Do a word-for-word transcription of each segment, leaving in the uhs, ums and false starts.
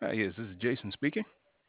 Uh, yes, this is Jason speaking.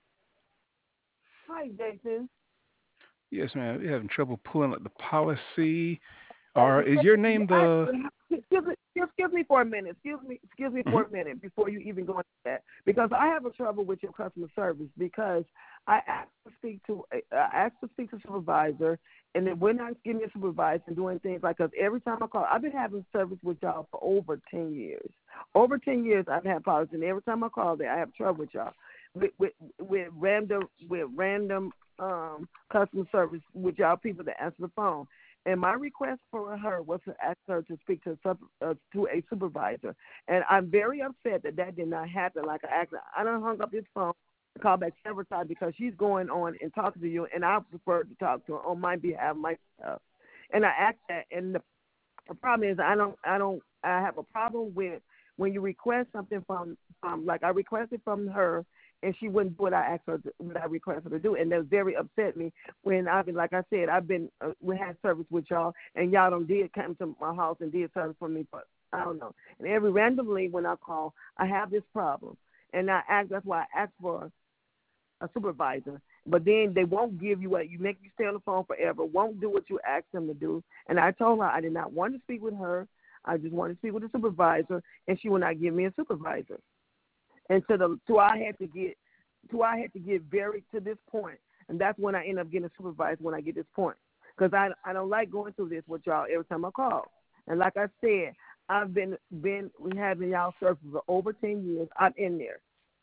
Hi, Jason. Yes, ma'am. We're having trouble pulling up the policy. Uh, Or is your name I, the? excuse, me, excuse me for a minute. Excuse me, excuse me Mhm. for a minute before you even go into that, because I have a trouble with your customer service because I asked to speak to I asked to speak to a supervisor, and then when I give me a supervisor and doing things like, because every time I call, I've been having service with y'all for over ten years. Over ten years, I've had policy, and every time I call, there I have trouble with y'all with with, with random with random um customer service with y'all people that answer the phone. And my request for her was to ask her to speak to a, sub, uh, to a supervisor. And I'm very upset that that did not happen. Like I asked, I don't hung up this phone, called back several times because she's going on and talking to you, and I prefer to talk to her on my behalf myself. And I asked that, and the, the problem is I don't, I don't, I have a problem with when you request something from, from like I requested from her, and she wouldn't do what I asked her, to, what I requested her to do, and that very upset me when I've been, like I said, I've been, uh, we had service with y'all, and y'all don't did come to my house and did service for me, but I don't know. And every randomly when I call, I have this problem, and I ask. That's why I asked for a supervisor. But then they won't give you what you make you stay on the phone forever. Won't do what you ask them to do. And I told her I did not want to speak with her. I just wanted to speak with a supervisor, and she would not give me a supervisor. And to the to I had to get to I had to get very to this point, and that's when I end up getting a supervisor when I get this point, because I I don't like going through this with y'all every time I call. And like I said, I've been been having y'all service for over ten years. I'm in there,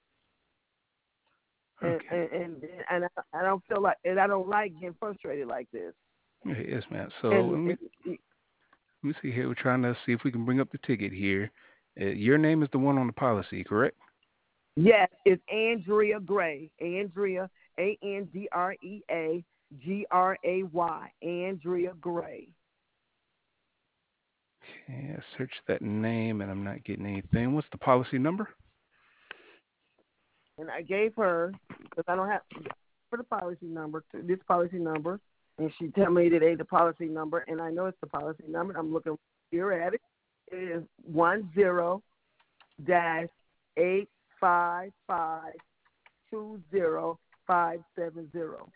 and Okay. and and, and I, I don't feel like, and I don't like getting frustrated like this. Okay, yes, ma'am. So let And, me and let me see here. We're trying to see if we can bring up the ticket here. Uh, your name is the one on the policy, correct? yes, it's Andrea Gray. Andrea, A N D R E A G R A Y. Andrea Gray. Okay, I searched that name and I'm not getting anything. What's the policy number? And I gave her, because I don't have for the policy number, this policy number, and she tell me that ain't the policy number, and I know it's the policy number. I'm looking here at it. It is one zero dash eight five five two zero five seven zero.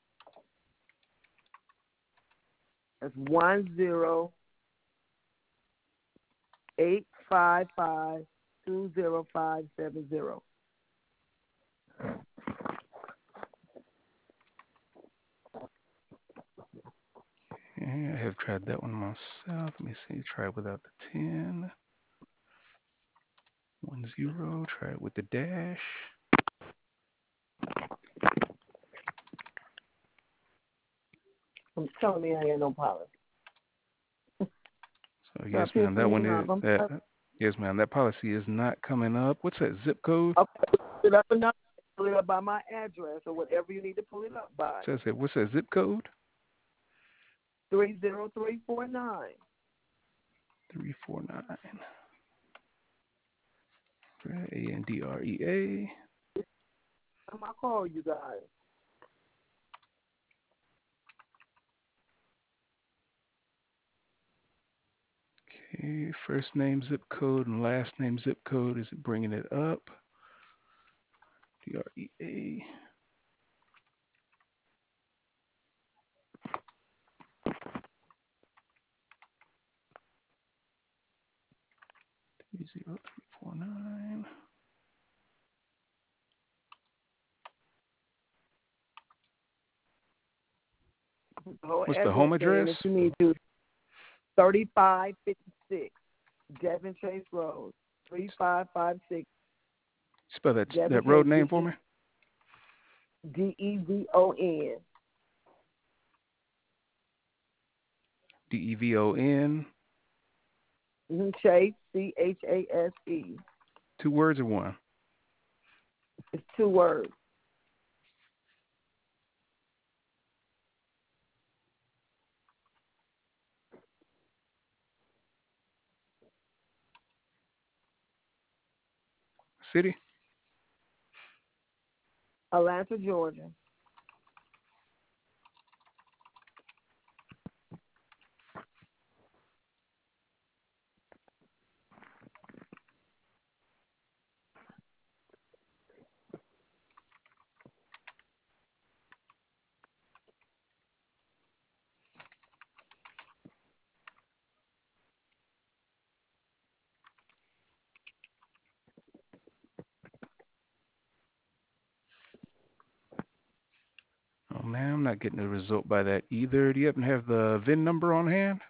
That's one zero eight five five two zero five seven zero. Okay, I have tried that one myself. Let me see. Try it without the ten. One zero. Try it with the dash. I'm telling me I ain't no policy. So yes, Stop ma'am. That pissing one me is off. I'm that. sorry. Yes, ma'am. That policy is not coming up. What's that zip code? I'll pull it up and pull it up by my address or whatever you need to pull it up by. Says it. What's that zip code? Three zero three four nine. Three four nine. A N D R E A. I'm gonna call you guys. Okay. First name zip code and last name zip code. Is it bringing it up? D R E A. Three zero three four nine. The whole What's the address home saying address? that you need to thirty-five fifty-six Devon Chase Road. Three five five six Spell that Devon that road Chase name D for E me. D E V O N. D E V O N. Chase C H A S E. Two words or one? It's two words. City. Atlanta, Georgia. not getting a result by that either. Do you happen to have the V I N number on hand?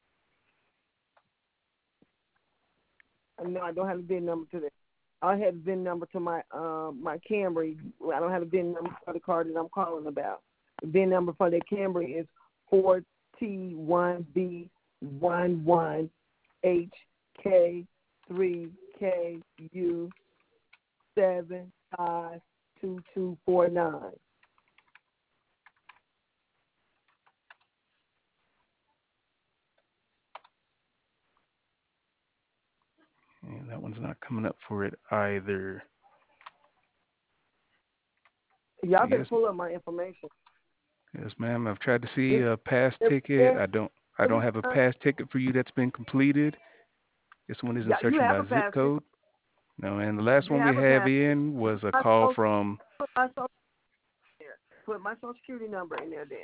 No, I don't have the V I N number to that. I have the V I N number to my um my Camry. I don't have the V I N number for the car that I'm calling about. The V I N number for the Camry is four T one B one one H K three K U seven five two two four nine. And that one's not coming up for it either. Y'all better Yes, pull up my information. yes, ma'am. I've tried to see It's, a past it's, ticket. it's, I don't I don't every have a time, past ticket for you that's been completed. This one isn't yeah, you searching have by a zip pass. code. No, and the last You one we have a have pass. in was a My call social, from. put my social there. Put my social security number in there. Then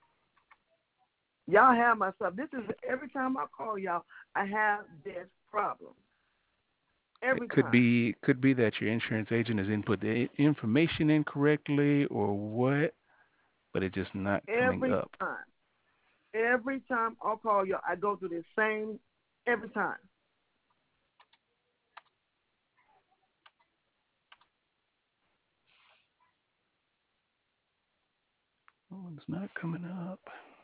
y'all have my stuff. This is every time I call y'all, I have this problem. It Every could time. be could be that your insurance agent has input the information incorrectly or what, but it's just not coming Every up. time. Every time I call y'all, I go through the same every time. Oh, it's not coming up.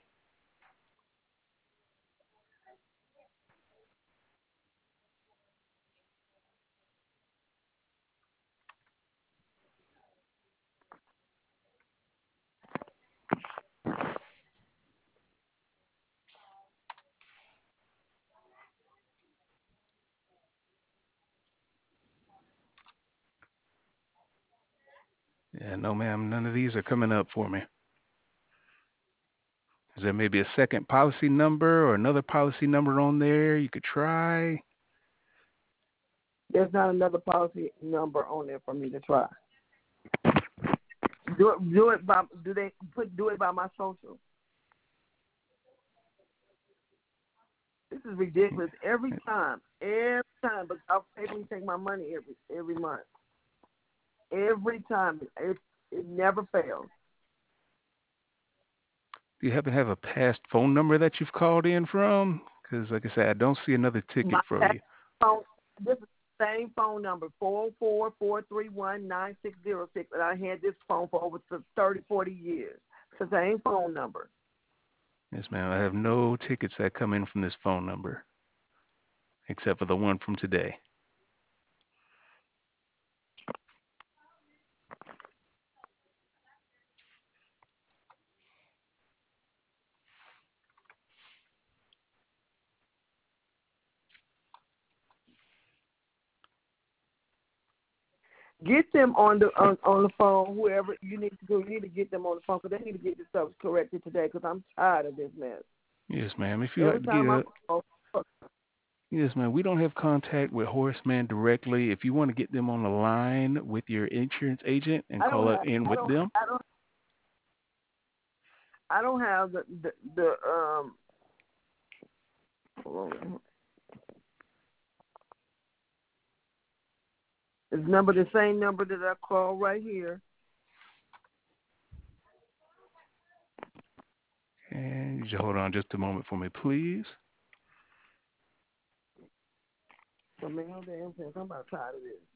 Yeah, no, ma'am. None of these are coming up for me. Is there maybe a second policy number or another policy number on there you could try? There's not another policy number on there for me to try. Do it. Do it by. Do they put? Do it by my social. This is ridiculous. Every time. Every time. But I'll pay me take my money every every month. Every time. It it never fails. Do you happen to have a past phone number that you've called in from? Because, like I said, I don't see another ticket My for you. phone. This is the same phone number, four four four three one nine six zero six, and I had this phone for over thirty, forty years. It's the same phone number. Yes, ma'am. I have no tickets that come in from this phone number, except for the one from today. Get them on the on, on the phone. Whoever you need to do, you need to get them on the phone because they need to get this stuff corrected today. Because I'm tired of this mess. Yes, ma'am. If you Every like to get time I a, call, yes, ma'am. We don't have contact with Horseman directly. If you want to get them on the line with your insurance agent and I don't call it have, in I with don't, them. I don't, I don't have the the, the um. Hold on. Is number the same number that I call right here? And you just hold on just a moment for me, please. So man, damn sense. I'm about tired of this.